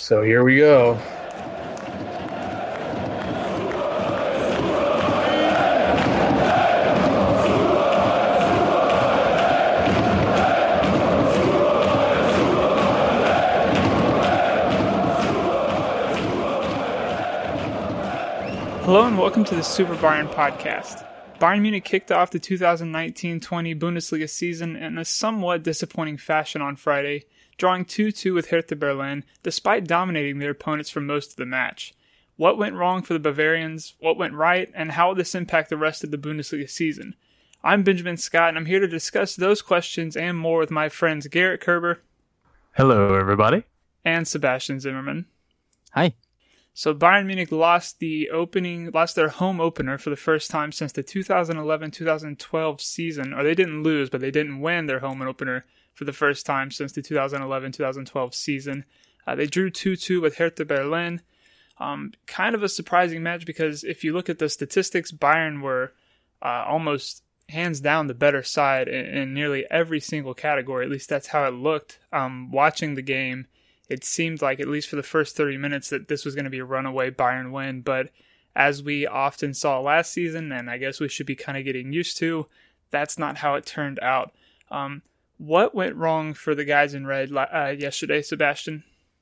So here we go. Hello and welcome to the Super Bayern podcast. Bayern Munich kicked off the 2019-20 Bundesliga season in a somewhat disappointing fashion on Friday, drawing 2-2 with Hertha Berlin despite dominating their opponents for most of the match. What went wrong for the Bavarians, what went right, and how will this impact the rest of the Bundesliga season? I'm Benjamin Scott and I'm here to discuss those questions and more with my friends Garrett Kerber. Hello, everybody. And Sebastian Zimmerman. Hi. So Bayern Munich lost their home opener for the first time since the 2011-2012 season. Or they didn't lose, but they didn't win their home opener for the first time since the 2011-2012 season. They drew 2-2 with Hertha Berlin. Kind of a surprising match because if you look at the statistics, Bayern were almost hands down the better side in nearly every single category. At least that's how it looked. Watching the game, it seemed like, at least for the first 30 minutes, that this was going to be a runaway Bayern win. But as we often saw last season, and I guess we should be kind of getting used to, that's not how it turned out. What went wrong for the guys in red yesterday, Sebastian?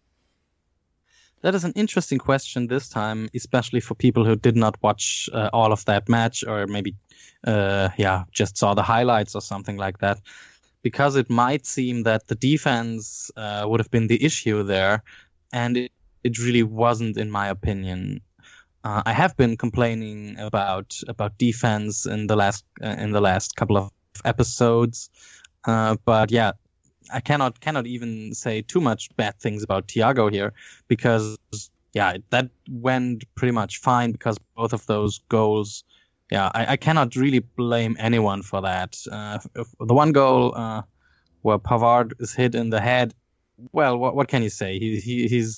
That is an interesting question this time, especially for people who did not watch all of that match or maybe just saw the highlights or something like that. Because it might seem that the defense would have been the issue there, and it really wasn't, in my opinion. I have been complaining about defense in the last couple of episodes, but yeah, I cannot even say too much bad things about Thiago here, because that went pretty much fine because both of those goals. Yeah, I cannot really blame anyone for that. The one goal where Pavard is hit in the head, well, what can you say? He's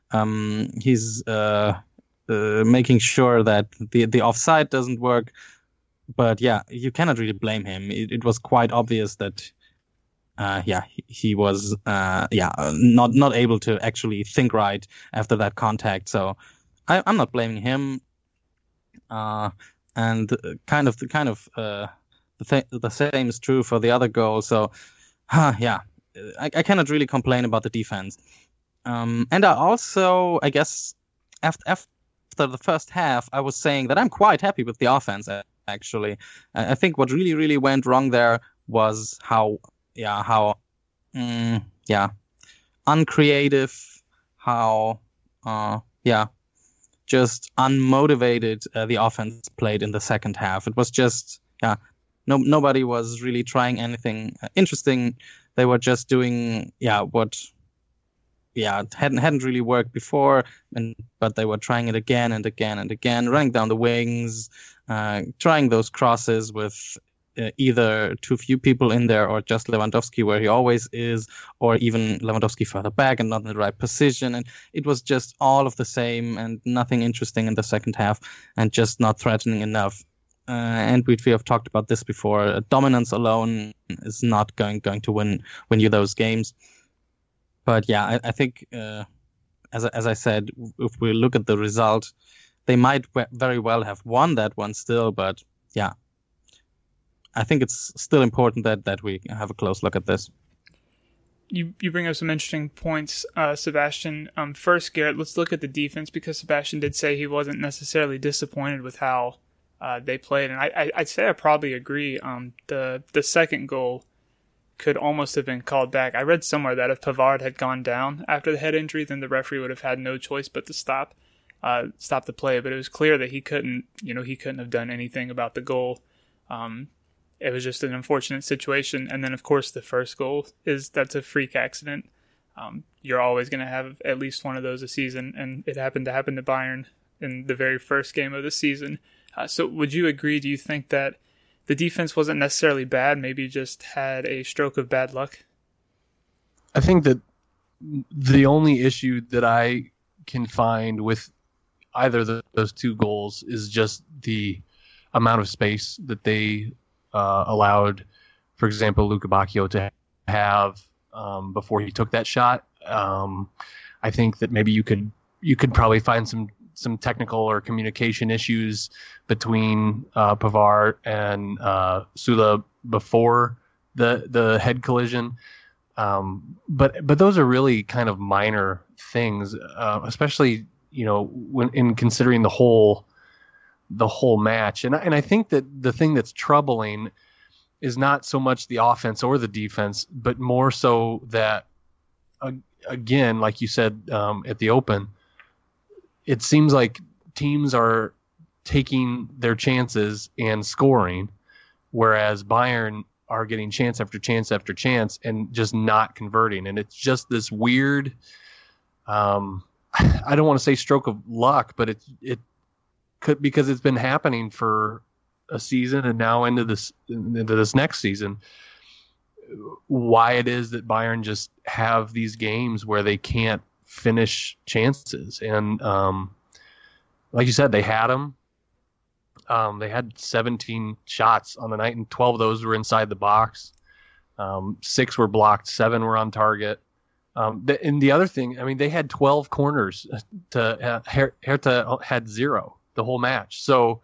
making sure that the offside doesn't work. But yeah, you cannot really blame him. It was quite obvious that he was not able to actually think right after that contact. So I'm not blaming him. And the same is true for the other goal. So, I cannot really complain about the defense. And I also, I guess, after the first half, I was saying that I'm quite happy with the offense. Actually, I think what really went wrong there was how uncreative, just unmotivated the offense played in the second half. It was just, nobody was really trying anything interesting. They were just doing, what, hadn't really worked before, but they were trying it again and again and again, running down the wings, trying those crosses with either too few people in there or just Lewandowski where he always is, or even Lewandowski further back and not in the right position. And it was just all of the same and nothing interesting in the second half and just not threatening enough. And we have talked about this before. Dominance alone is not going to win you those games. But yeah, I think, as I said, if we look at the result, they might very well have won that one still, but yeah. I think it's still important that we have a close look at this. You bring up some interesting points, Sebastian. First, Garrett, let's look at the defense, because Sebastian did say he wasn't necessarily disappointed with how they played, and I'd say I probably agree. The second goal could almost have been called back. I read somewhere that if Pavard had gone down after the head injury, then the referee would have had no choice but to stop the play. But it was clear that he couldn't have done anything about the goal. It was just an unfortunate situation. And then, of course, the first goal that's a freak accident. You're always going to have at least one of those a season, and it happened to happen to Bayern in the very first game of the season. So would you agree? Do you think that the defense wasn't necessarily bad, maybe just had a stroke of bad luck? I think that the only issue that I can find with either of those two goals is just the amount of space that they allowed, for example, Luca Bacchio to have before he took that shot. I I think that maybe you could probably find some technical or communication issues between Pavard and Sula before the head collision. But those are really kind of minor things, especially when in considering the whole match. And I think that the thing that's troubling is not so much the offense or the defense, but more so that again, like you said at the Open, it seems like teams are taking their chances and scoring, whereas Bayern are getting chance after chance after chance and just not converting. And it's just this weird, I don't want to say stroke of luck, but it could, because it's been happening for a season and now into this next season, why it is that Bayern just have these games where they can't finish chances. And like you said, they had them. They had 17 shots on the night, and 12 of those were inside the box. 6 were blocked, 7 were on target. And the other thing, I mean, they had 12 corners. Hertha had 0 the whole match. So,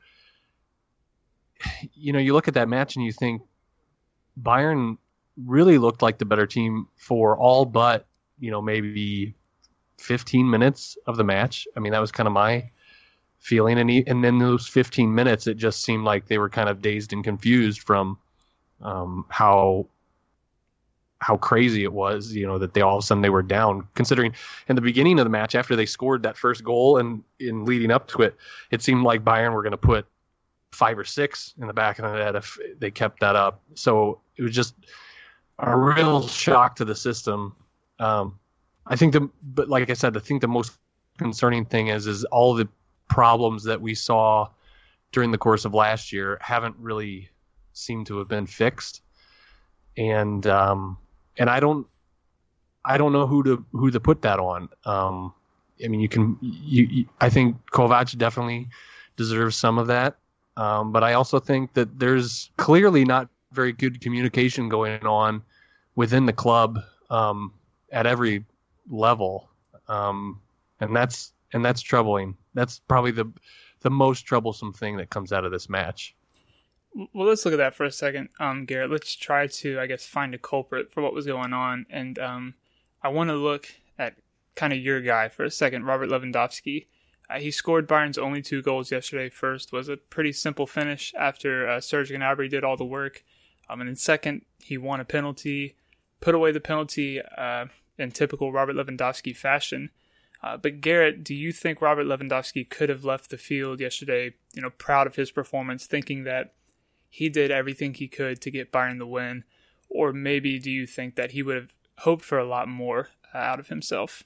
you look at that match and you think Bayern really looked like the better team for all but, maybe 15 minutes of the match. I mean, that was kind of my feeling. And then those 15 minutes, it just seemed like they were kind of dazed and confused from how crazy it was, that they all of a sudden they were down. Considering in the beginning of the match, after they scored that first goal and in leading up to it, it seemed like Bayern were going to put 5 or 6 in the back of the net if they kept that up. So it was just a real shock to the system. I think but like I said, I think the most concerning thing is all the problems that we saw during the course of last year haven't really seemed to have been fixed. And I don't know who to put that on. I mean, I think Kovac definitely deserves some of that. But I also think that there's clearly not very good communication going on within the club at every level, and that's troubling. That's probably the most troublesome thing that comes out of this match. Well, let's look at that for a second, Garrett. Let's try to, I guess, find a culprit for what was going on, and I want to look at kind of your guy for a second, Robert Lewandowski. He scored Bayern's only 2 goals yesterday. First was a pretty simple finish after Serge Gnabry did all the work. And then second, he won a penalty, put away the penalty in typical Robert Lewandowski fashion. But Garrett, do you think Robert Lewandowski could have left the field yesterday, proud of his performance, thinking that he did everything he could to get Bayern the win? Or maybe do you think that he would have hoped for a lot more out of himself?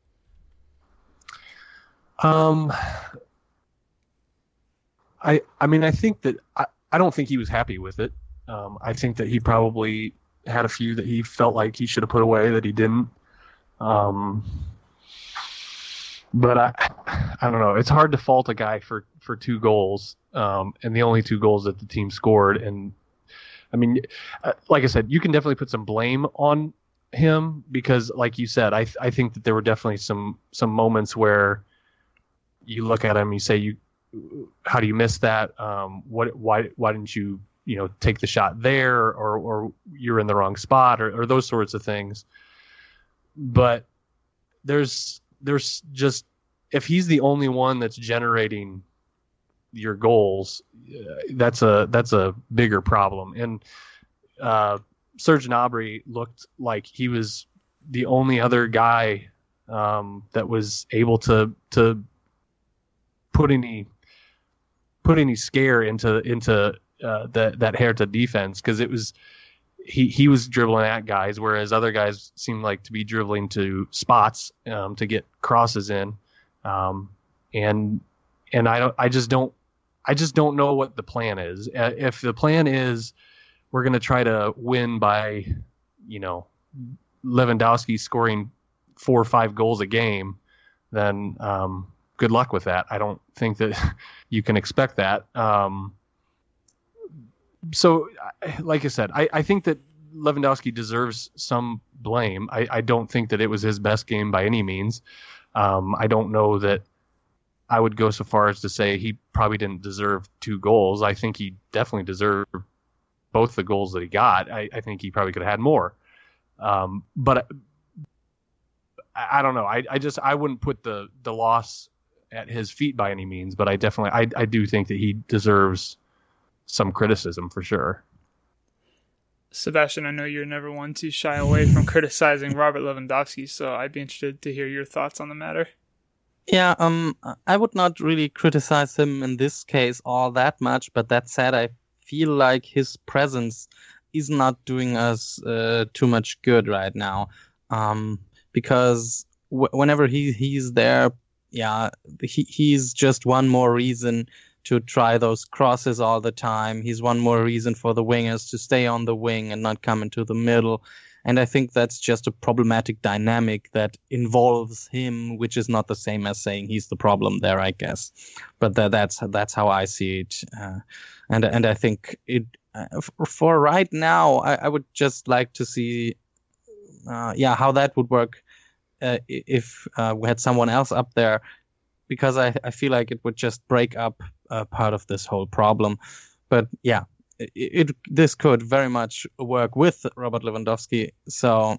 I mean, I think that I don't think he was happy with it. I think that he probably had a few that he felt like he should have put away that he didn't. But I don't know. It's hard to fault a guy for 2 goals, and the only 2 goals that the team scored. And I mean, like I said, you can definitely put some blame on him because, like you said, I think that there were definitely some moments where you look at him, you say, how do you miss that? Why didn't you take the shot there, or you're in the wrong spot, or those sorts of things. But there's just, if he's the only one that's generating your goals, that's a bigger problem. And Serge Gnabry looked like he was the only other guy that was able to put any scare into that Hertha defense, because it was he was dribbling at guys, whereas other guys seemed like to be dribbling to spots to get crosses in, and I just don't know what the plan is. If the plan is we're going to try to win by Lewandowski scoring 4 or 5 goals a game, then good luck with that. I don't think that you can expect that. So, like I said, I think that Lewandowski deserves some blame. I don't think that it was his best game by any means. I don't know that I would go so far as to say he probably didn't deserve 2 goals. I think he definitely deserved both the goals that he got. I think he probably could have had more. But I don't know. I wouldn't put the loss at his feet by any means, but I do think that he deserves some criticism for sure. Sebastian, I know you're never one to shy away from criticizing Robert Lewandowski, so I'd be interested to hear your thoughts on the matter. Yeah, I would not really criticize him in this case all that much, but that said, I feel like his presence is not doing us too much good right now, because whenever he's there, yeah, he's just one more reason to try those crosses all the time. He's one more reason for the wingers to stay on the wing and not come into the middle. And I think that's just a problematic dynamic that involves him, which is not the same as saying he's the problem there, I guess. But that's how I see it. And I think it for right now, I would just like to see, how that would work if we had someone else up there, because I feel like it would just break up part of this whole problem. But yeah, this could very much work with Robert Lewandowski. So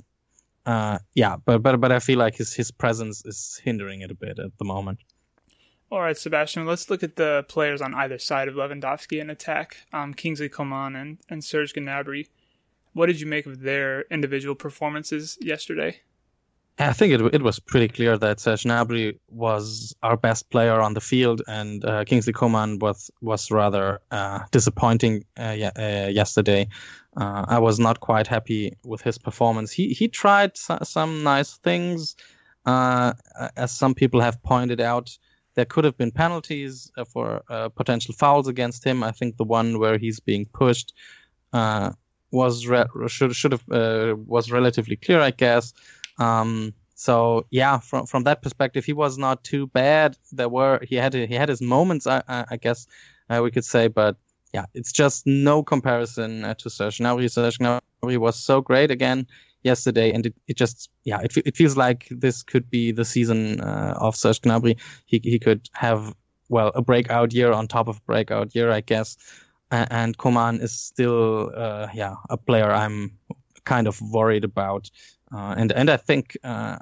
but I feel like his presence is hindering it a bit at the moment. All right, Sebastian, let's look at the players on either side of Lewandowski in attack. Kingsley Coman and Serge Gnabry. What did you make of their individual performances yesterday? I think it was pretty clear that Serge Gnabry was our best player on the field, and Kingsley Coman was rather disappointing yesterday. I was not quite happy with his performance. He tried some nice things, as some people have pointed out. There could have been penalties for potential fouls against him. I think the one where he's being pushed was relatively clear, I guess. So yeah, from that perspective, he was not too bad. He had his moments, I guess we could say, but yeah, it's just no comparison to Serge Gnabry. Serge Gnabry was so great again yesterday, and it feels like this could be the season of Serge Gnabry. He could have a breakout year on top of a breakout year, I guess. And Coman is still a player I'm kind of worried about. And I think,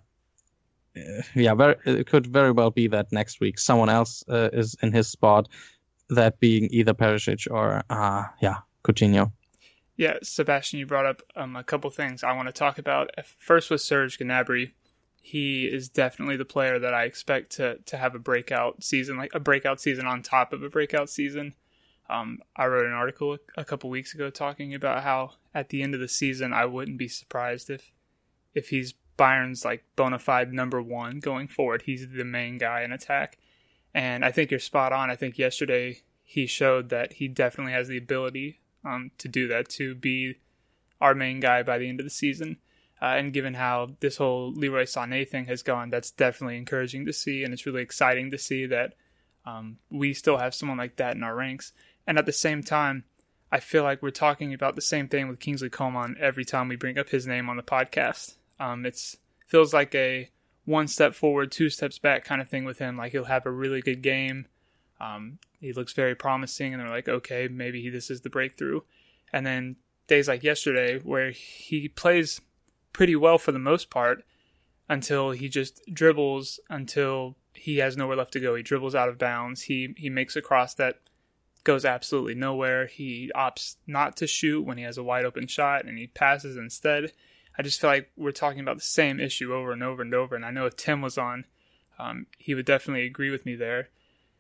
it could very well be that next week someone else is in his spot, that being either Perisic or Coutinho. Yeah, Sebastian, you brought up a couple things I want to talk about. First was Serge Gnabry. He is definitely the player that I expect to have a breakout season, like a breakout season on top of a breakout season. I wrote an article a couple weeks ago talking about how at the end of the season I wouldn't be surprised if he's Bayern's like bona fide number one going forward. He's the main guy in attack. And I think you're spot on. I think yesterday he showed that he definitely has the ability to do that, to be our main guy by the end of the season. And given how this whole Leroy Sané thing has gone, that's definitely encouraging to see. And it's really exciting to see that we still have someone like that in our ranks. And at the same time, I feel like we're talking about the same thing with Kingsley Coman every time we bring up his name on the podcast. It feels like a 1 step forward, 2 steps back kind of thing with him. Like he'll have a really good game. He looks very promising, and they're like, okay, maybe this is the breakthrough. And then days like yesterday, where he plays pretty well for the most part until he just dribbles until he has nowhere left to go. He dribbles out of bounds. He makes a cross that goes absolutely nowhere. He opts not to shoot when he has a wide open shot, and he passes instead. I just feel like we're talking about the same issue over and over and over. And I know if Tim was on, he would definitely agree with me there.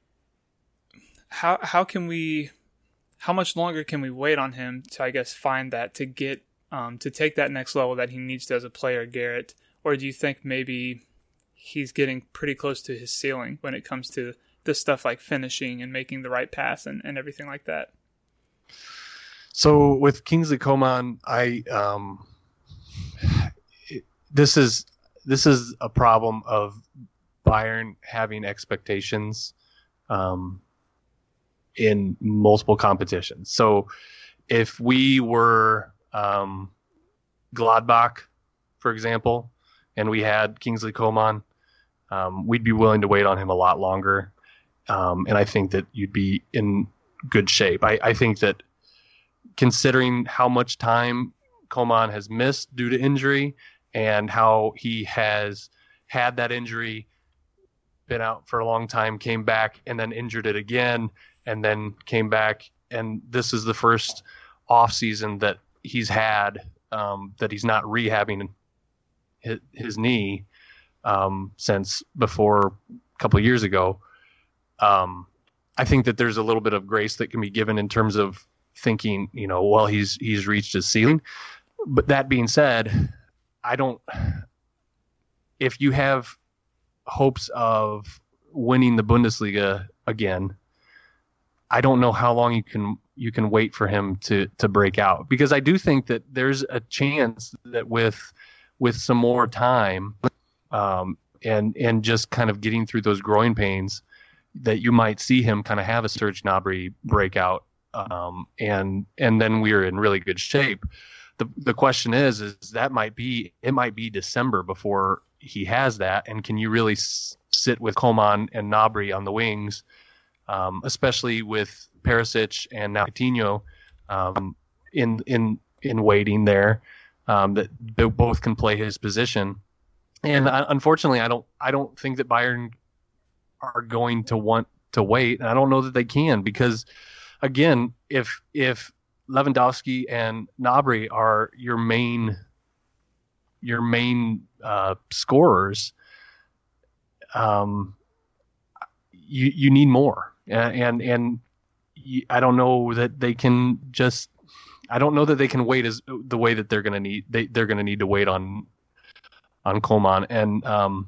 How much longer can we wait on him to, I guess, find that, to get to take that next level that he needs to as a player, Garrett? Or do you think maybe he's getting pretty close to his ceiling when it comes to the stuff like finishing and making the right pass and everything like that? So with Kingsley Coman, this is a problem of Bayern having expectations in multiple competitions. So if we were Gladbach, for example, and we had Kingsley Coman, we'd be willing to wait on him a lot longer. And I think that you'd be in good shape. I think that considering how much time Coman has missed due to injury and how he has had that injury, been out for a long time, came back and then injured it again, and then came back. And this is the first off season that he's had that he's not rehabbing his knee since before a couple of years ago. I think that there's a little bit of grace that can be given in terms of thinking, well, he's reached his ceiling. But that being said, if you have hopes of winning the Bundesliga again, I don't know how long you can wait for him to break out, because I do think that there's a chance that with some more time, and just kind of getting through those growing pains, that you might see him kind of have a Serge Gnabry breakout, and then we're in really good shape. The question is it might be December before he has that, and can you really sit with Coman and Gnabry on the wings, especially with Perisic and now Coutinho in waiting there, that they both can play his position. And unfortunately, I don't think that Bayern are going to want to wait, and I don't know that they can, because again, if Lewandowski and Gnabry are your main scorers, you need more, and I don't know that they can just. I don't know that they can wait as the way that they're going to need. They're going to need to wait on Coman, and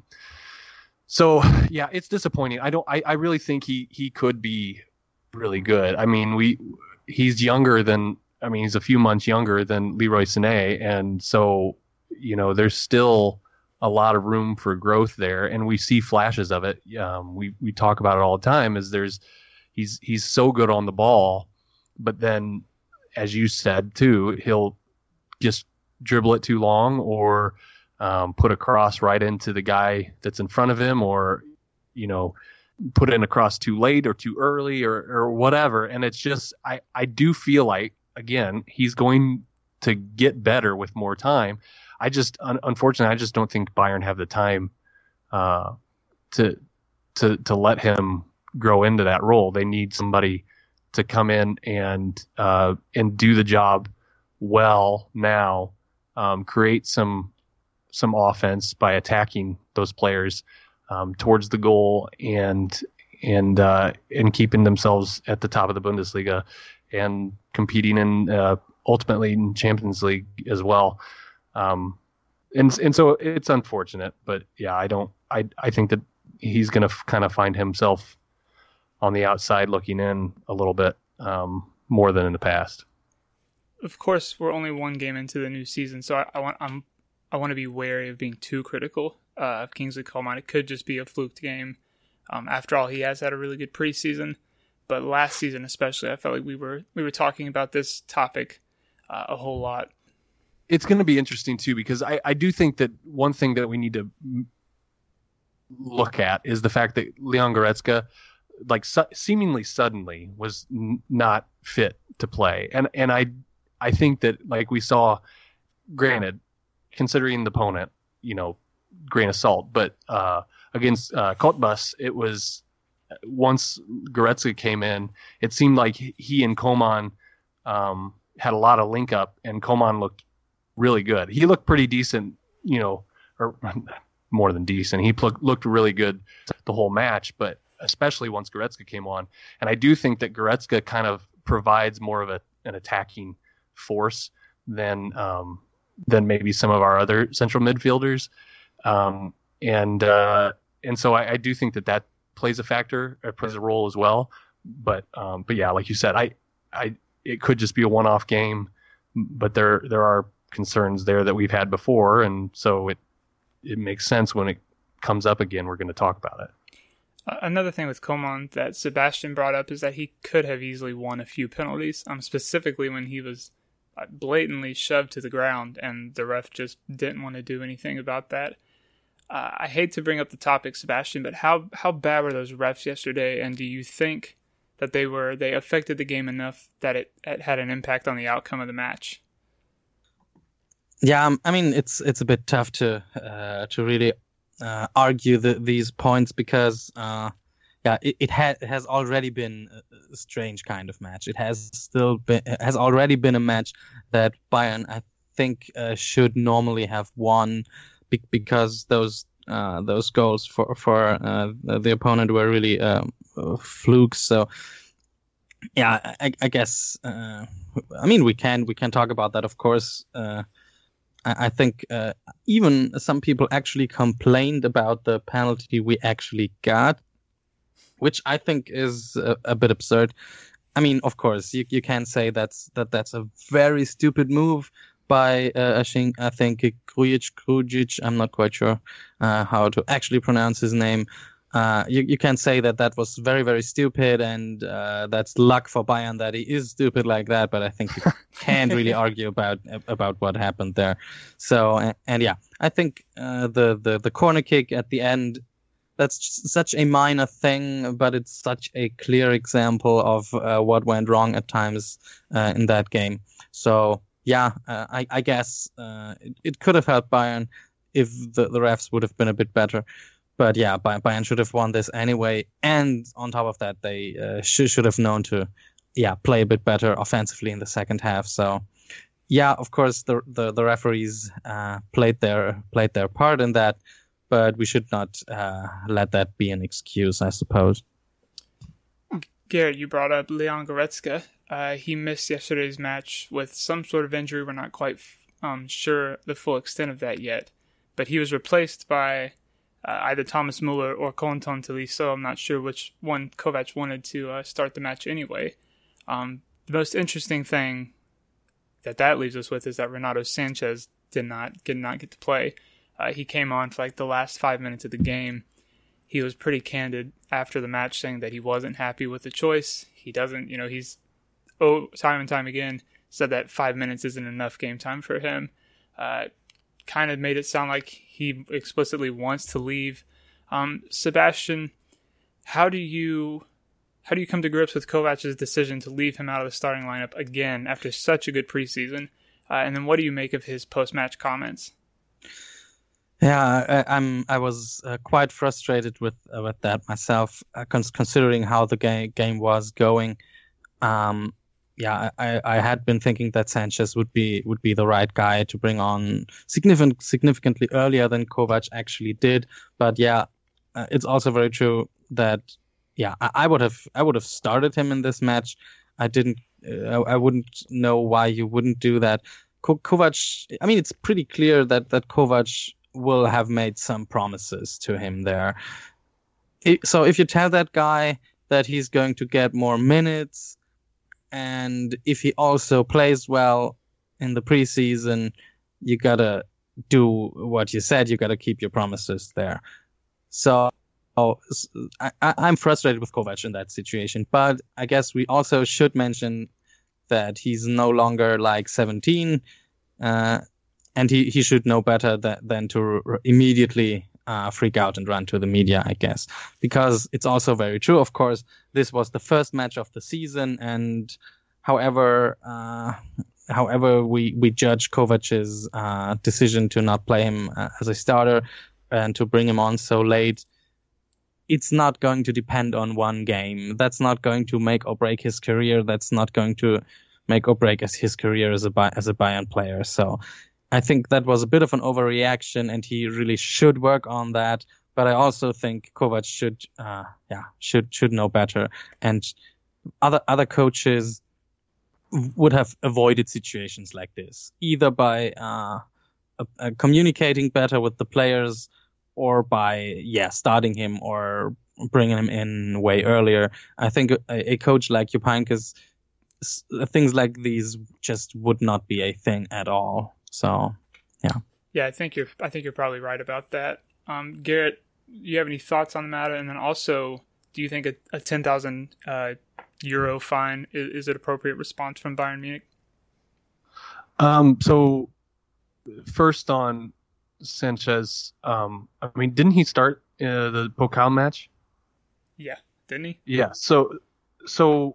so yeah, it's disappointing. I really think he could be really good. I mean, he's younger than. I mean, he's a few months younger than Leroy Sané, and so there's still a lot of room for growth there, and we see flashes of it. We talk about it all the time. He's so good on the ball, but then, as you said too, he'll just dribble it too long, or put a cross right into the guy that's in front of him, or put it in a cross too late or too early, or whatever. And it's just I do feel like, again, he's going to get better with more time. Unfortunately, I just don't think Bayern have the time to let him grow into that role. They need somebody to come in and do the job well now, create some offense by attacking those players towards the goal, and keeping themselves at the top of the Bundesliga and competing in ultimately in Champions League as well. And so it's unfortunate, but yeah, I think that he's going to kind of find himself on the outside looking in a little bit, more than in the past. Of course, we're only one game into the new season, so I want to be wary of being too critical of Kingsley Coman. It could just be a fluked game. After all, he has had a really good preseason, but last season especially, I felt like we were talking about this topic a whole lot. It's going to be interesting too, because I do think that one thing that we need to look at is the fact that Leon Goretzka, seemingly suddenly, was not fit to play, and I think that, like we saw, granted, considering the opponent, grain of salt, but against Cottbus, it was, once Goretzka came in, it seemed like he and Coman had a lot of link up, and Coman looked really good. He looked pretty decent, or more than decent. He looked really good the whole match, but especially once Goretzka came on. And I do think that Goretzka kind of provides more of an attacking force than maybe some of our other central midfielders. And so I do think that plays a factor, or plays a role as well. But yeah, like you said, it could just be a one-off game, but there are concerns there that we've had before, and so it makes sense when it comes up again. We're going to talk about it. Another thing with Coman that Sebastian brought up is that he could have easily won a few penalties, specifically when he was blatantly shoved to the ground, and the ref just didn't want to do anything about that. I hate to bring up the topic, Sebastian, but how bad were those refs yesterday? And do you think that they affected the game enough that it had an impact on the outcome of the match? Yeah, I mean it's a bit tough to really argue these points because it has already been a strange kind of match. It has already been a match that Bayern, I think, should normally have won because those goals for the opponent were really flukes. So yeah, I guess I mean we can talk about that, of course. I think even some people actually complained about the penalty we actually got, which I think is a bit absurd. I mean, of course, you can say that's a very stupid move by I think Grujic. I'm not quite sure how to actually pronounce his name. You can say that was very, very stupid, and that's luck for Bayern that he is stupid like that. But I think you can't really argue about what happened there. So and yeah, I think the corner kick at the end, that's such a minor thing, but it's such a clear example of what went wrong at times in that game. So yeah, I guess it could have helped Bayern if the refs would have been a bit better. But yeah, Bayern should have won this anyway. And on top of that, they should have known to play a bit better offensively in the second half. So yeah, of course, the referees played their part in that. But we should not let that be an excuse, I suppose. Garrett, you brought up Leon Goretzka. He missed yesterday's match with some sort of injury. We're not quite sure the full extent of that yet. But he was replaced by either Thomas Muller or Corentin Tolisso. I'm not sure which one Kovac wanted to start the match anyway. The most interesting thing that leaves us with is that Renato Sanchez did not get to play. He came on for like the last 5 minutes of the game. He was pretty candid after the match, saying that he wasn't happy with the choice. He doesn't, he's time and time again said that 5 minutes isn't enough game time for him. Kind of made it sound like he explicitly wants to leave. Sebastian, how do you come to grips with Kovac's decision to leave him out of the starting lineup again after such a good preseason? And then what do you make of his post-match comments? Yeah, I was quite frustrated with that myself, considering how the game was going. I had been thinking that Sanchez would be the right guy to bring on significantly earlier than Kovac actually did. But yeah, it's also very true that I would have started him in this match. I wouldn't know why you wouldn't do that. Kovac. I mean, it's pretty clear that Kovac will have made some promises to him there. So if you tell that guy that he's going to get more minutes, and if he also plays well in the preseason, you gotta do what you said. You gotta keep your promises there. So I'm frustrated with Kovac in that situation. But I guess we also should mention that he's no longer like 17. And he should know better than to immediately freak out and run to the media, I guess. Because it's also very true, of course, this was the first match of the season, and however we judge Kovac's decision to not play him as a starter and to bring him on so late, it's not going to depend on one game. That's not going to make or break his career. That's not going to make or break his career as a Bayern player. So I think that was a bit of an overreaction, and he really should work on that. But I also think Kovac should know better, and other coaches would have avoided situations like this, either by communicating better with the players, or by starting him or bringing him in way earlier. I think a coach like Jupp Heynckes, things like these just would not be a thing at all. So, yeah. Yeah, I think you're probably right about that. Garrett, do you have any thoughts on the matter? And then also, do you think a 10,000 euro fine is an appropriate response from Bayern Munich? So first on Sanchez, I mean, didn't he start the Pokal match? Yeah, didn't he? Yeah. So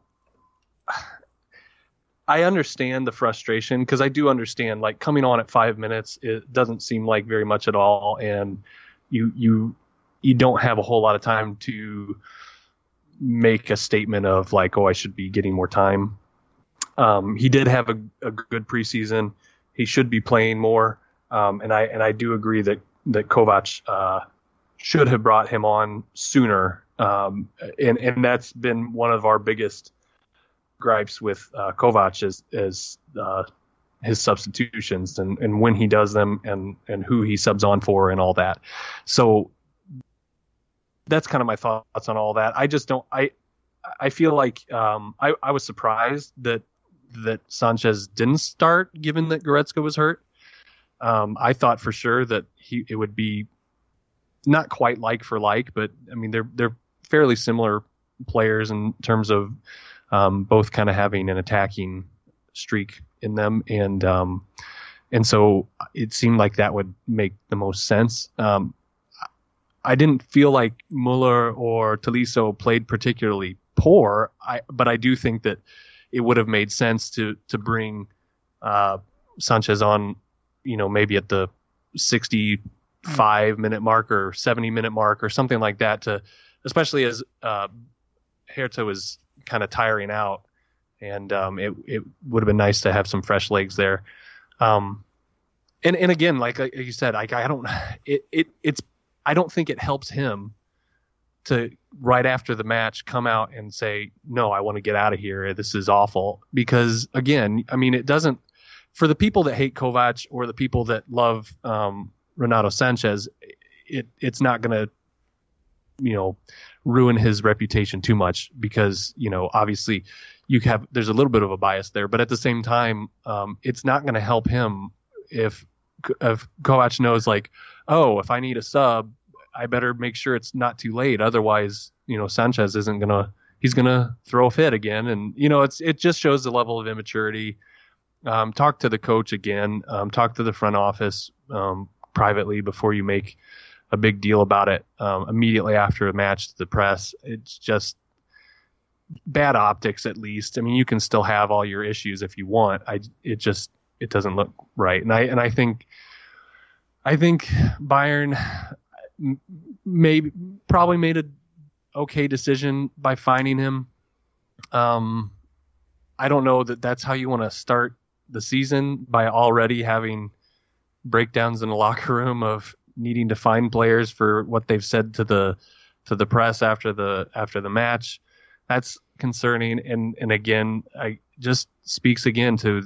I understand the frustration, because I do understand, like, coming on at 5 minutes, it doesn't seem like very much at all, and you don't have a whole lot of time to make a statement of like, oh, I should be getting more time. He did have a good preseason. He should be playing more, and I do agree that Kovac should have brought him on sooner, and that's been one of our biggest gripes with Kovac is his substitutions and when he does them and who he subs on for and all that. So that's kind of my thoughts on all that. I just don't. I feel like I was surprised that Sanchez didn't start, given that Goretzka was hurt. I thought for sure that it would be not quite like for like, but I mean they're fairly similar players in terms of both kind of having an attacking streak in them, and so it seemed like that would make the most sense. I didn't feel like Muller or Tolisso played particularly poor, but I do think that it would have made sense to bring Sanchez on, maybe at the 65-minute mark or 70-minute mark or something like that, to especially as Hertha was kind of tiring out, and it would have been nice to have some fresh legs there. And again, like you said, I don't think it helps him to right after the match come out and say, no, I want to get out of here. This is awful. Because again, I mean, it doesn't, for the people that hate Kovac or the people that love Renato Sanchez, it's not going to, ruin his reputation too much, because, obviously there's a little bit of a bias there, but at the same time, it's not going to help him if Kovac knows, like, oh, if I need a sub, I better make sure it's not too late. Otherwise, Sanchez he's gonna throw a fit again. And, it just shows the level of immaturity. Talk to the coach again, talk to the front office privately before you make a big deal about it immediately after a match to the press. It's just bad optics, at least. I mean, you can still have all your issues if you want. It doesn't look right. And I think Bayern probably made an okay decision by fining him. I don't know that that's how you want to start the season, by already having breakdowns in the locker room of needing to fine players for what they've said to the press after the match. That's concerning. And again, I just speaks again to,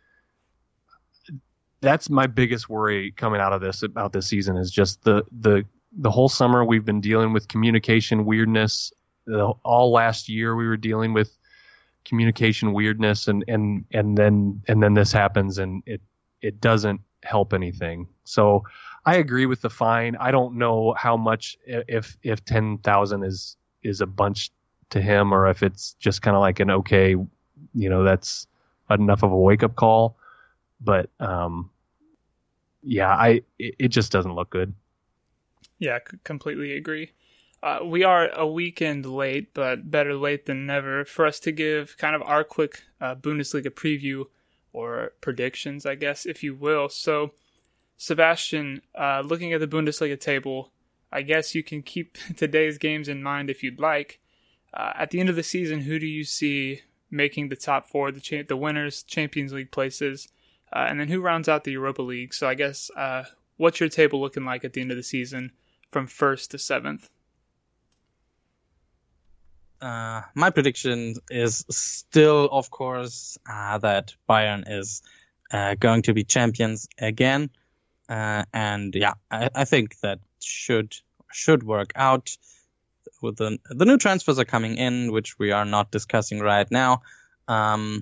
that's my biggest worry coming out of this about this season, is just the whole summer we've been dealing with communication weirdness. All last year we were dealing with communication weirdness, and then this happens, and it doesn't help anything. So I agree with the fine. I don't know how much, if 10,000 is a bunch to him, or if it's just kind of like an okay, that's enough of a wake up call. But it just doesn't look good. Yeah, completely agree. We are a weekend late, but better late than never, for us to give kind of our quick Bundesliga preview, or predictions, I guess, if you will. So, Sebastian, looking at the Bundesliga table, I guess you can keep today's games in mind if you'd like. At the end of the season, who do you see making the top four, the winners, Champions League places, and then who rounds out the Europa League? So I guess, what's your table looking like at the end of the season from 1st to 7th? My prediction is still, of course, that Bayern is going to be champions again. And yeah, I think that should work out. With the new transfers are coming in, which we are not discussing right now. Then,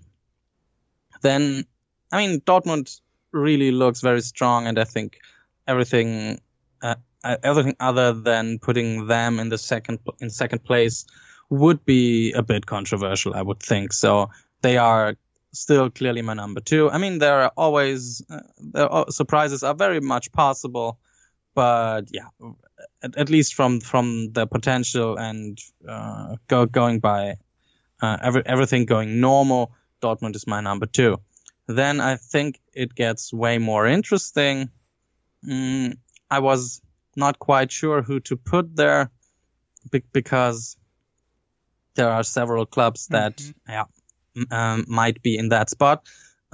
I mean, Dortmund really looks very strong, and I think everything other than putting them in second place would be a bit controversial, I would think. So they are still clearly my number 2. I mean, there are always surprises are very much possible, but yeah, at least from the potential and going by everything going normal, Dortmund is my number 2. Then I think it gets way more interesting. I was not quite sure who to put there because there are several clubs that might be in that spot.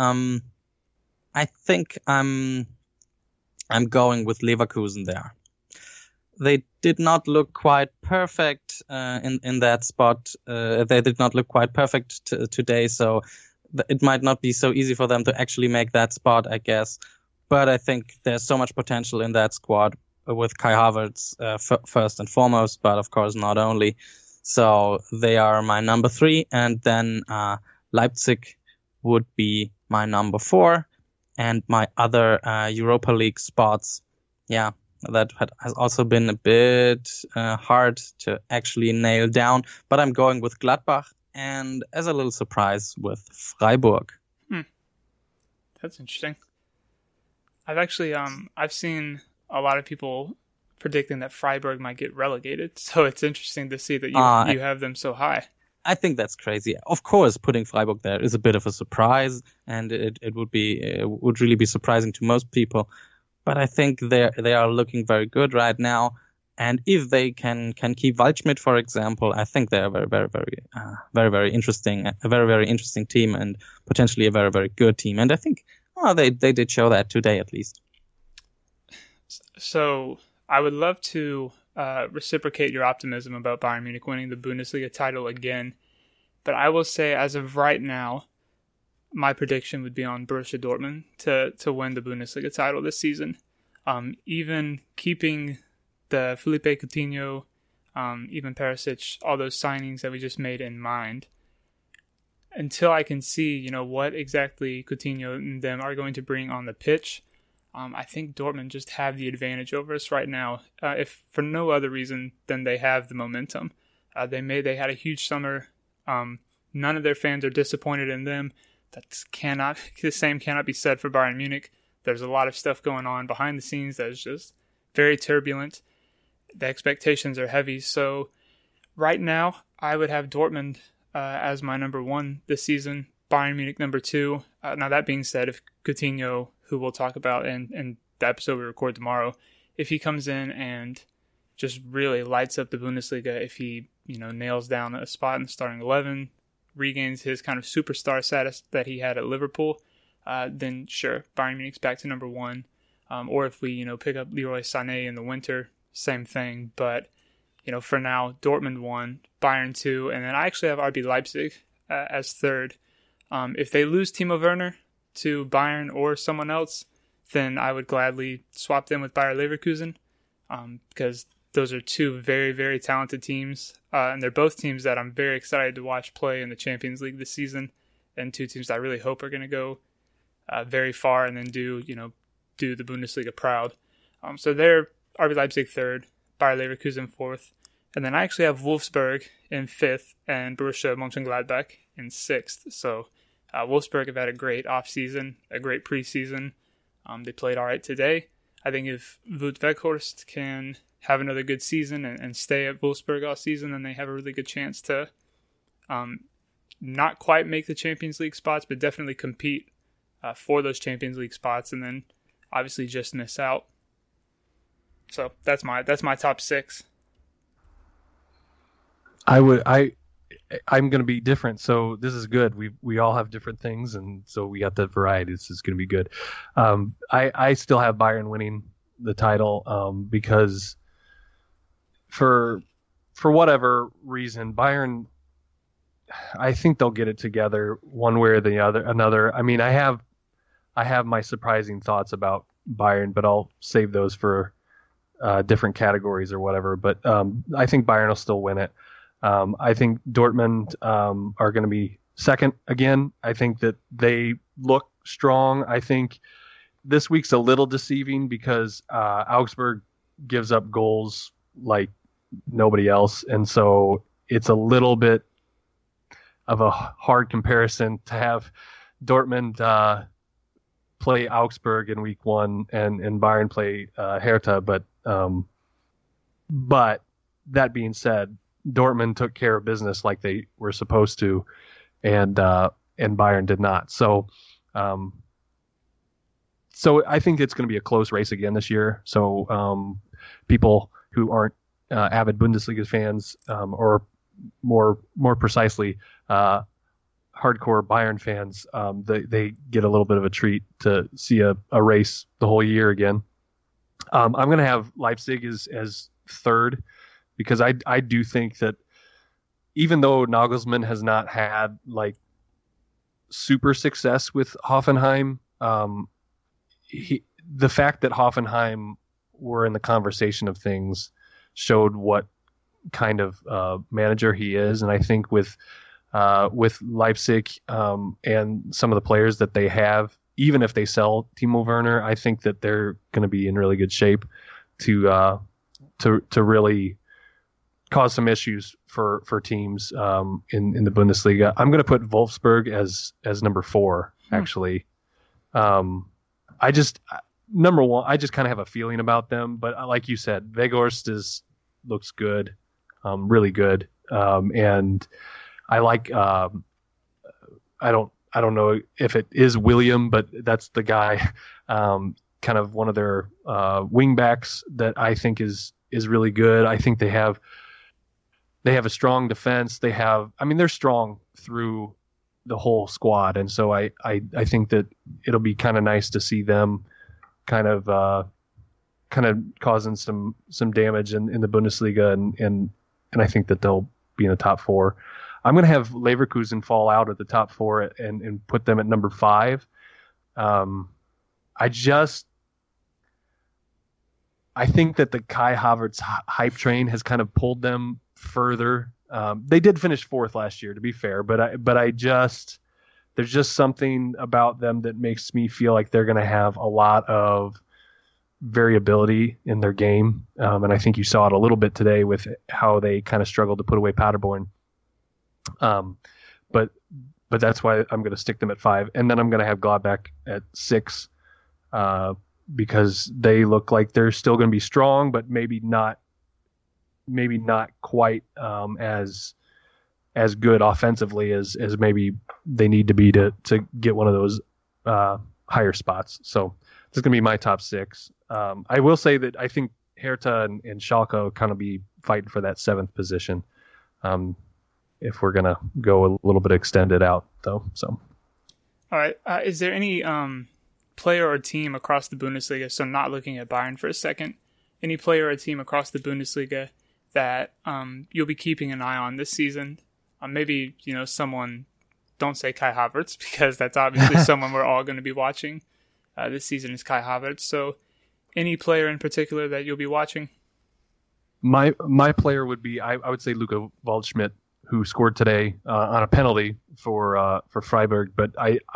I think I'm going with Leverkusen there. They did not look quite perfect in that spot. They did not look quite perfect today, so it might not be so easy for them to actually make that spot, I guess. But I think there's so much potential in that squad with Kai Havertz first and foremost, but of course not only. So they are my number 3, and then Leipzig would be my number 4, and my other Europa League spots. Yeah, that has also been a bit hard to actually nail down, but I'm going with Gladbach, and as a little surprise with Freiburg. That's interesting. I've actually I've seen a lot of people predicting that Freiburg might get relegated, so it's interesting to see that you have them so high. I think that's crazy. Of course, putting Freiburg there is a bit of a surprise, and it would really be surprising to most people. But I think they are looking very good right now, and if they can keep Waldschmidt, for example, I think they are very interesting, a very interesting team, and potentially a very good team. And I think they did show that today at least. So I would love to reciprocate your optimism about Bayern Munich winning the Bundesliga title again, but I will say as of right now, my prediction would be on Borussia Dortmund to win the Bundesliga title this season. Even keeping the Felipe Coutinho, even Perisic, all those signings that we just made in mind, until I can see, what exactly Coutinho and them are going to bring on the pitch, I think Dortmund just have the advantage over us right now, if for no other reason than they have the momentum. They had a huge summer. None of their fans are disappointed in them. The same cannot be said for Bayern Munich. There's a lot of stuff going on behind the scenes that is just very turbulent. The expectations are heavy. So right now, I would have Dortmund as my number 1 this season, Bayern Munich number 2. Now that being said, if Coutinho, who we'll talk about in the episode we record tomorrow, if he comes in and just really lights up the Bundesliga, if he nails down a spot in the starting 11, regains his kind of superstar status that he had at Liverpool, then sure, Bayern Munich's back to number 1. Or if we pick up Leroy Sané in the winter, same thing. But for now, Dortmund 1, Bayern 2, and then I actually have RB Leipzig as 3rd. If they lose Timo Werner to Bayern or someone else, then I would gladly swap them with Bayer Leverkusen, because those are 2 very, very talented teams, and they're both teams that I'm very excited to watch play in the Champions League this season, and 2 teams that I really hope are going to go very far and then do the Bundesliga proud. So they're RB Leipzig 3rd, Bayer Leverkusen 4th, and then I actually have Wolfsburg in 5th and Borussia Mönchengladbach in 6th. So Wolfsburg have had a great offseason, a great preseason. They played all right today. I think if Wout Weghorst can have another good season and stay at Wolfsburg all season, then they have a really good chance to not quite make the Champions League spots, but definitely compete for those Champions League spots, and then obviously just miss out. So that's my top 6. I'm going to be different, so this is good. We all have different things, and so we got that variety. This is going to be good. I still have Bayern winning the title because for whatever reason, Bayern, I think they'll get it together one way or the other. I mean, I have my surprising thoughts about Bayern, but I'll save those for different categories or whatever. But I think Bayern will still win it. I think Dortmund are going to be second again. I think that they look strong. I think this week's a little deceiving because Augsburg gives up goals like nobody else, and so it's a little bit of a hard comparison to have Dortmund play Augsburg in week 1, and Bayern play Hertha. But that being said, Dortmund took care of business like they were supposed to, and Bayern did not. So I think it's going to be a close race again this year. So people who aren't avid Bundesliga fans, or more precisely, hardcore Bayern fans, they get a little bit of a treat to see a race the whole year again. I'm going to have Leipzig as third, because I do think that even though Nagelsmann has not had like super success with Hoffenheim, the fact that Hoffenheim were in the conversation of things showed what kind of manager he is. And I think with Leipzig and some of the players that they have, even if they sell Timo Werner, I think that they're going to be in really good shape to really cause some issues for teams in the Bundesliga. I'm going to put Wolfsburg as number 4, actually. Number 1, I just kind of have a feeling about them, but like you said, Weghorst looks good, really good, and I like. I don't know if it is William, but that's the guy, kind of one of their wing backs that I think is really good. I think they have a strong defense. They're strong through the whole squad, and so I think that it'll be kind of nice to see them kind of causing some damage in the Bundesliga, and I think that they'll be in the top 4. I'm going to have Leverkusen fall out at the top 4 and put them at number 5. I think that the Kai Havertz hype train has kind of pulled them further. They did finish 4th last year, to be fair, but there's just something about them that makes me feel like they're going to have a lot of variability in their game. And I think you saw it a little bit today with how they kind of struggled to put away Paderborn. But that's why I'm going to stick them at 5. And then I'm going to have Gladbach at 6, because they look like they're still going to be strong, but maybe not quite as good offensively as maybe they need to be to get one of those higher spots. So this is going to be my top 6. I will say that I think Hertha and Schalke kind of be fighting for that 7th position, if we're going to go a little bit extended out, though. So, all right. Is there any player or team across the Bundesliga, so not looking at Bayern for a second, any player or team across the Bundesliga that you'll be keeping an eye on this season? Maybe, someone, don't say Kai Havertz, because that's obviously someone we're all going to be watching. This season is Kai Havertz. So any player in particular that you'll be watching? My player would be, I would say Luca Waldschmidt, who scored today on a penalty for Freiburg. But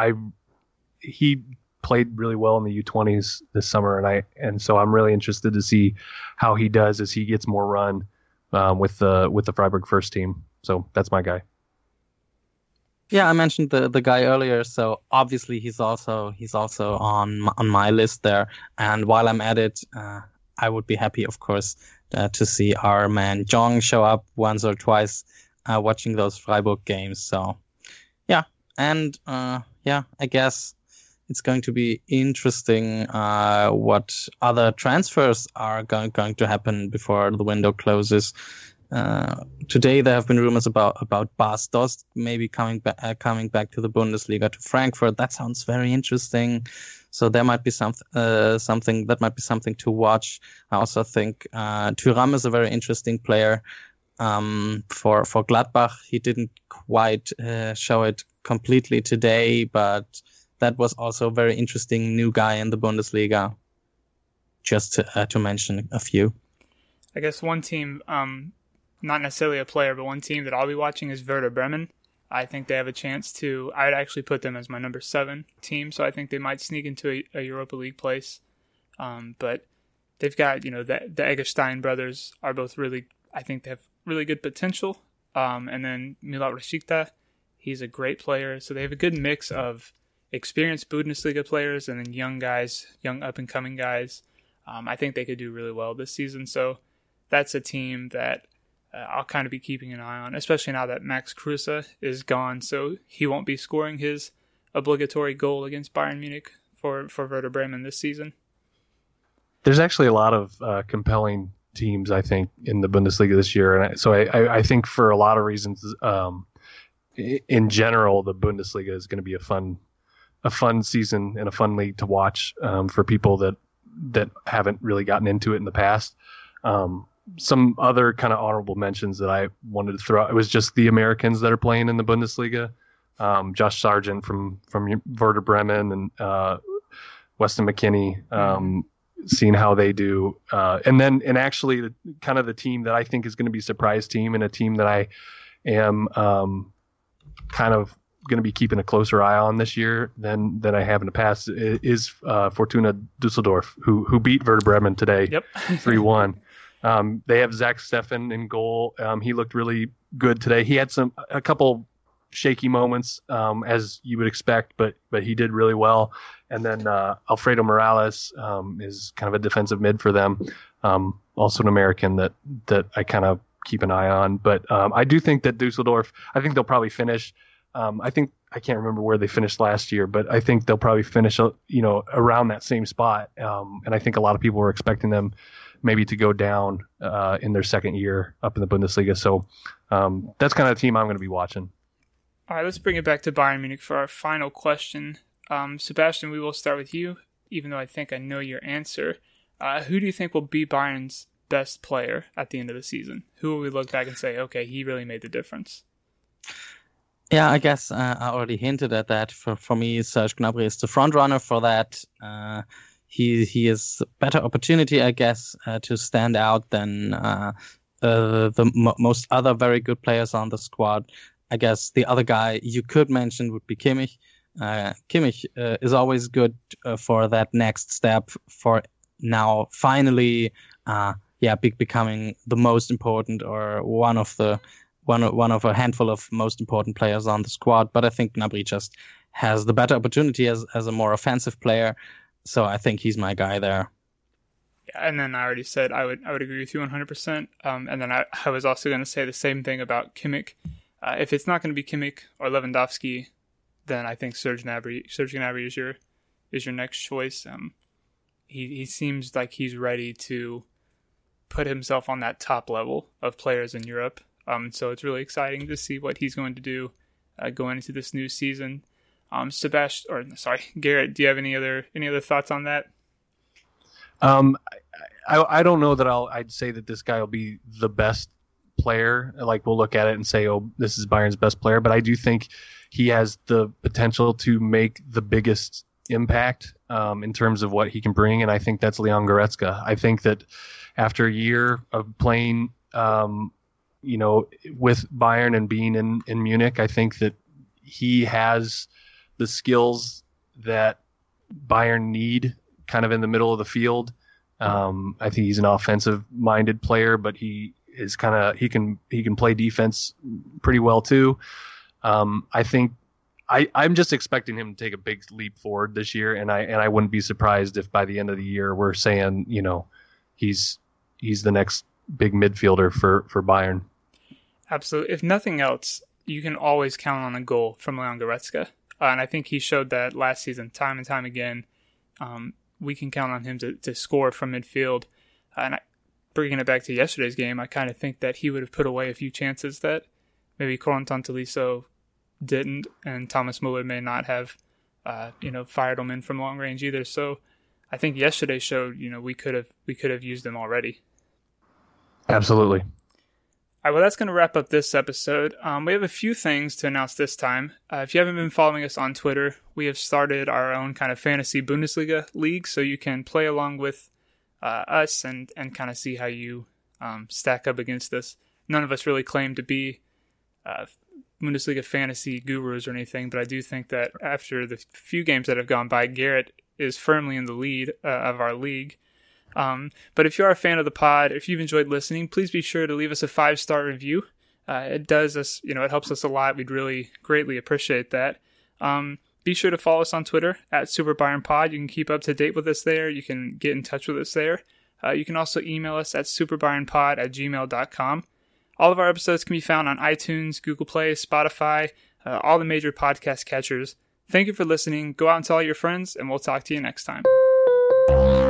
he played really well in the U20s this summer, and so I'm really interested to see how he does as he gets more run with the Freiburg first team. So that's my guy. Yeah, I mentioned the guy earlier, so obviously he's also on my list there. And while I'm at it, I would be happy, of course, to see our man Jong show up once or twice watching those Freiburg games. So yeah, and I guess it's going to be interesting what other transfers are going to happen before the window closes. Today there have been rumors about Bas Dost maybe coming back to the Bundesliga, to Frankfurt. That sounds very interesting. So there might be something that might be something to watch. I also think Thuram is a very interesting player. For Gladbach, he didn't quite show it completely today, but that was also a very interesting new guy in the Bundesliga. Just to mention a few. I guess one team, not necessarily a player, but one team that I'll be watching is Werder Bremen. I think they have a chance to. I'd actually put them as my number 7 team, so I think they might sneak into a Europa League place. But they've got, the Eggestein brothers are both really. I think they have really good potential. And then Milot Rashica, he's a great player. So they have a good mix of, experienced Bundesliga players and then young guys, young up-and-coming guys. I think they could do really well this season. So that's a team that I'll kind of be keeping an eye on, especially now that Max Kruse is gone. So he won't be scoring his obligatory goal against Bayern Munich for Werder Bremen this season. There's actually a lot of compelling teams, I think, in the Bundesliga this year. And so I think for a lot of reasons, in general, the Bundesliga is going to be a fun season and a fun league to watch for people that haven't really gotten into it in the past. Some other kind of honorable mentions that I wanted to throw out, it was just the Americans that are playing in the Bundesliga. Josh Sargent from Werder Bremen and Weston McKennie, seeing how they do. And actually the team that I think is going to be a surprise team and a team that I am kind of going to be keeping a closer eye on this year than I have in the past is Fortuna Düsseldorf, who beat Werder Bremen today. Yep. 3-1. They have Zach Steffen in goal. He looked really good today. He had a couple shaky moments, as you would expect, but he did really well. And then Alfredo Morales is kind of a defensive mid for them, also an American that I kind of keep an eye on. But I do think that Dusseldorf, I think they'll probably finish. I can't remember where they finished last year, but I think they'll probably finish, around that same spot. And I think a lot of people were expecting them maybe to go down in their second year up in the Bundesliga. So that's kind of the team I'm going to be watching. All right, let's bring it back to Bayern Munich for our final question. Sebastian, we will start with you, even though I think I know your answer. Who do you think will be Bayern's best player at the end of the season? Who will we look back and say, okay, he really made the difference? Yeah, I guess I already hinted at that. For me, Serge Gnabry is the front runner for that. He is a better opportunity, I guess, to stand out than most other very good players on the squad. I guess the other guy you could mention would be Kimmich. Kimmich is always good for that next step, for now finally becoming the most important, or one of a handful of most important players on the squad. But I think Gnabry just has the better opportunity as a more offensive player. So I think he's my guy there. Yeah, and then I already said I would agree with you 100%. And then I was also going to say the same thing about Kimmich. If it's not going to be Kimmich or Lewandowski, then I think Serge Gnabry is your next choice. He seems like he's ready to put himself on that top level of players in Europe. So it's really exciting to see what he's going to do going into this new season. Garrett, do you have any other thoughts on that? I don't know that I'd say that this guy will be the best player. Like, we'll look at it and say, oh, this is Bayern's best player, but I do think he has the potential to make the biggest impact in terms of what he can bring, and I think that's Leon Goretzka. I think that after a year of playing with Bayern and being in Munich, I think that he has the skills that Bayern need kind of in the middle of the field. I think he's an offensive-minded player, but he can play defense pretty well too. I think I'm just expecting him to take a big leap forward this year, and I wouldn't be surprised if by the end of the year we're saying, he's the next big midfielder for Bayern. Absolutely. If nothing else, you can always count on a goal from Leon Goretzka. And I think he showed that last season time and time again. We can count on him to score from midfield. Bringing it back to yesterday's game, I kind of think that he would have put away a few chances that maybe Corentin Tolisso didn't, and Thomas Muller may not have, fired them in from long range either. So I think yesterday showed, we could have used them already. Absolutely. All right, well, that's going to wrap up this episode. We have a few things to announce this time. If you haven't been following us on Twitter, we have started our own kind of fantasy Bundesliga league, so you can play along with us and kind of see how you stack up against us. None of us really claim to be Bundesliga fantasy gurus or anything, but I do think that after the few games that have gone by, Garrett is firmly in the lead of our league. But if you are a fan of the pod, if you've enjoyed listening, please be sure to leave us a 5-star review. It does us, it helps us a lot. We'd really greatly appreciate that. Be sure to follow us on Twitter at SuperBayernPod. You can keep up to date with us there. You can get in touch with us there. You can also email us at superbayernpod@gmail.com. All of our episodes can be found on iTunes, Google Play, Spotify, all the major podcast catchers. Thank you for listening. Go out and tell all your friends, and we'll talk to you next time.